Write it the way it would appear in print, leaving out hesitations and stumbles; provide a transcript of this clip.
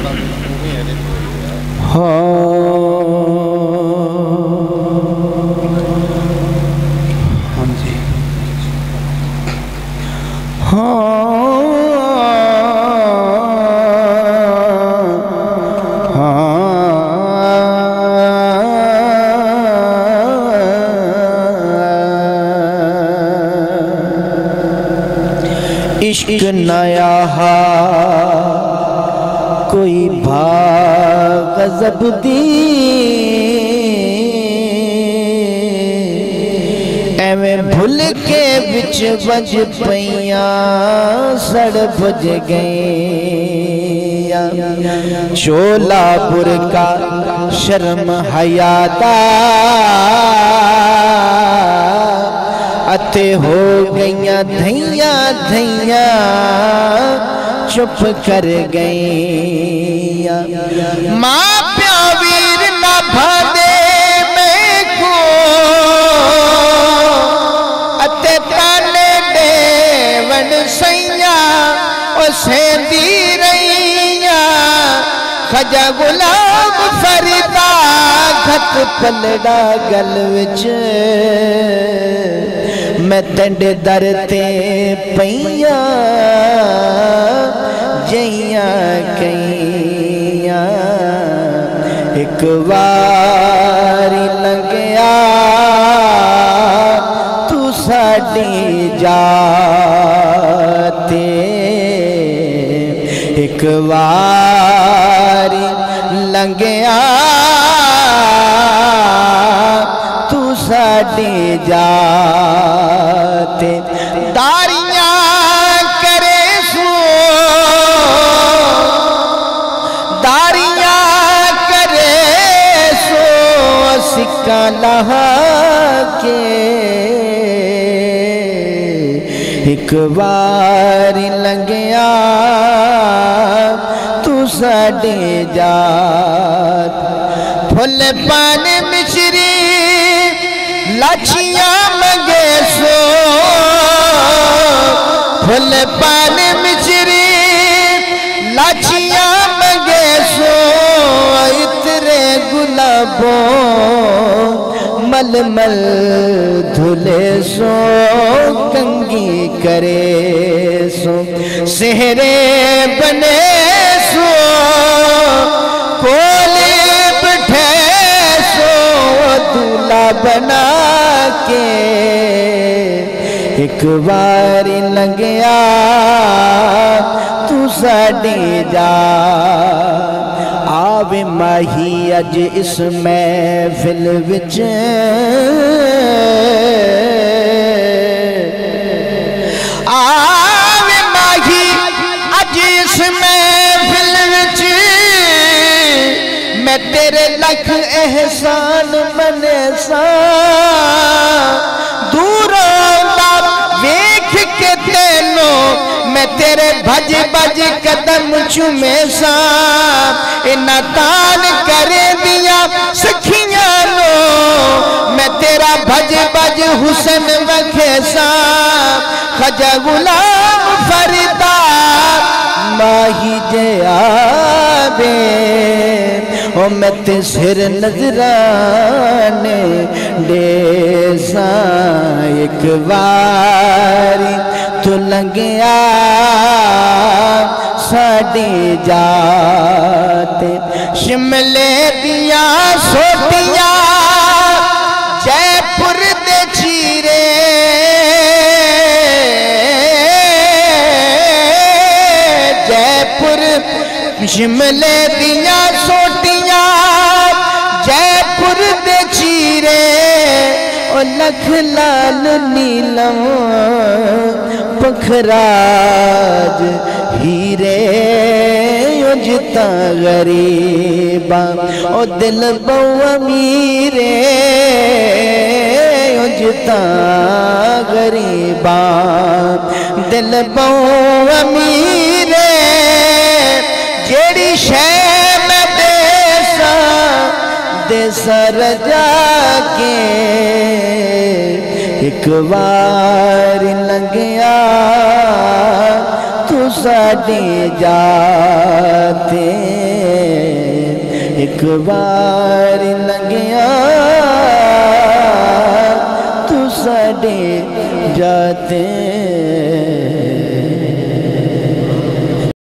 عشق نیا کوئی بھا غضب دی ایویں بھل کے بچ بج پیاں سڑ بج گئیں چولا برکا شرم حیاتا اتے ہو گئیاں دھیاں دھیاں چپ کر گئیاں ماں پیاویر نہ بھادے میں کو اتے تانے دے ون سیاں اسیندی رہیاں خجا غلام فریدہ گھت پلڑا گل وچ میں تنڈے در تے پیاں جیاں کئیاں ایک واری لنگیا تو ساڈی جاتے ایک واری لنگیا تو ساڈی جاتے داریاں کرے سو داریاں کرے سو سکہ لہا کے ایک واری لنگیا تو ساڈی جات پھل پانے مشری لاچیاں مگے سو پھل پان مچری لاچیاں مگے سو اترے گلابوں مل مل دھلے سو کنگی کرے سو سہرے بنے سو کولے بٹھے سو دولہ بنا کے ایک واری لنگیا تو ساڈی جا آوے ماہی اج اس محفل وچ آوے ماہی اج اس محفل وچ میں تیرے لکھ احسان منے سا دوروں دا ویکھ کے تینوں میں تیرے بھج بھج قدم چومے سا انہاں تان کرے دیا سکھیاں نو میں تیرا بھج بھج حسن وکھے سا خجا غلام فریدہ ماہی جے آبے او میں تے سر نظرانے دے ساں ایک واری تو لنگیا ساڈی جاتے شملے دیا سوٹیاں جے پور دے چیرے جے پور شملے دیا سوٹیاں جے پور دے چیرے او لکھ لال نیلم پکھراج ہیرے او جتا غریبا او دل بو امیرے او جتا غریبا دل بو امیرے جیڑی شے میں دیسا رجا کے ایک وار لنگیا تو ساڈی جاتے ایک بار لگیا تو ساڈے جاتے